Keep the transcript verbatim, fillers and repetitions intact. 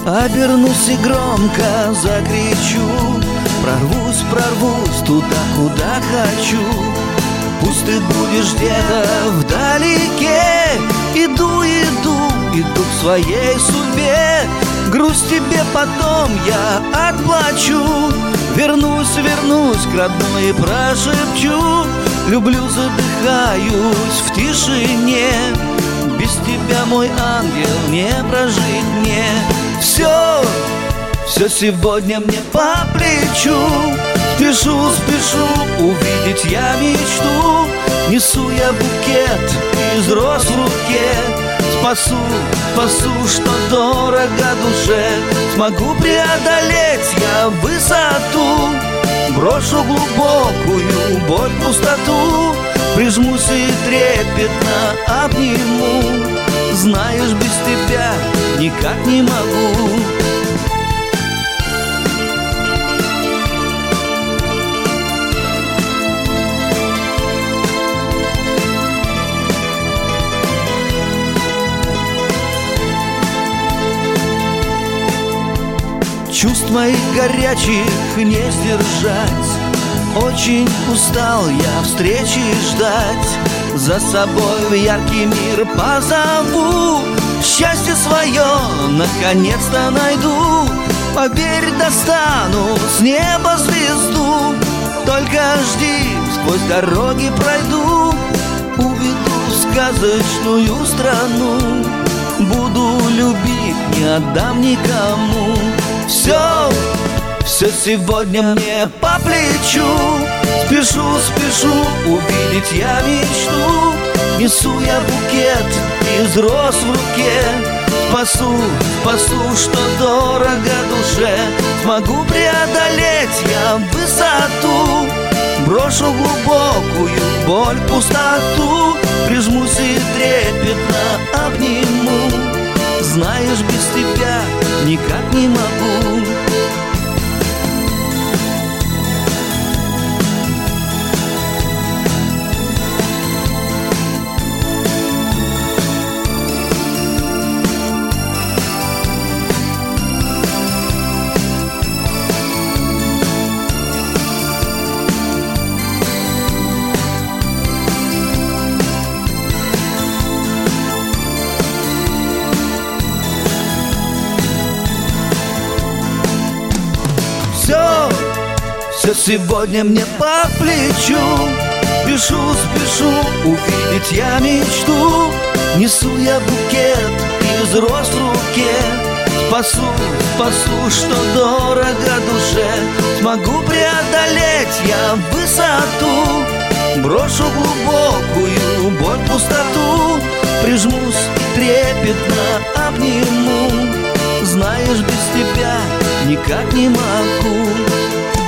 Обернусь и громко закричу: прорвусь, прорвусь туда, куда хочу. Пусть ты будешь где-то вдалеке. Иду, иду, иду к своей судьбе. Грусть тебе потом я отплачу. Вернусь, вернусь к родной и прошепчу: люблю, задыхаюсь в тишине. Без тебя, мой ангел, не прожить мне. Все, все сегодня мне по плечу. Спешу, спешу увидеть я мечту. Несу я букет из роз в руке. Спасу, спасу, что дорого душе. Смогу преодолеть я высоту. Брошу глубокую боль, пустоту. Прижмусь и трепетно обниму. Знаешь, без тебя никак не могу. Чувств моих горячих не сдержать. Очень устал я встречи ждать. За собой в яркий мир позову. Счастье свое наконец-то найду. Поверь, достану с неба звезду. Только жди, сквозь дороги пройду. Уведу в сказочную страну. Буду любить, не отдам никому. Все, все сегодня мне по плечу. Спешу, спешу увидеть я мечту. Несу я букет из роз в руке. Спасу, спасу, что дорого душе. Смогу преодолеть я высоту. Брошу глубокую боль, пустоту. Прижмусь и трепетно обниму. Знаешь, без тебя никак не могу. Все, все сегодня мне по плечу. Спешу, спешу увидеть я мечту. Несу я букет из роз в руке. Спасу, спасу, что дорого душе. Смогу преодолеть я высоту. Брошу глубокую боль, пустоту. Прижмусь и трепетно обниму. Знаешь, без тебя никак не могу.